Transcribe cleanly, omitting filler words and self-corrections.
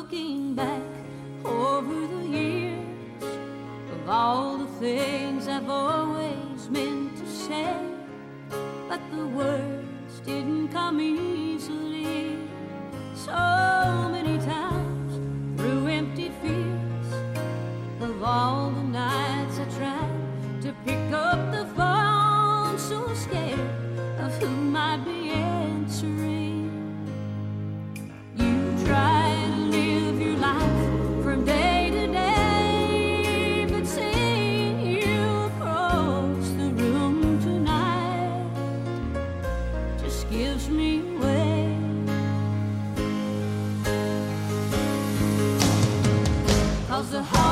looking back over the years of all the things I've always meant to say, but the words didn't come easily. So many times through empty fields of all the nights I tried to pick up the phone, so scared of who might be answering. You try to live your life from day to day, but seeing you across the room tonight just gives me away. 'Cause the heart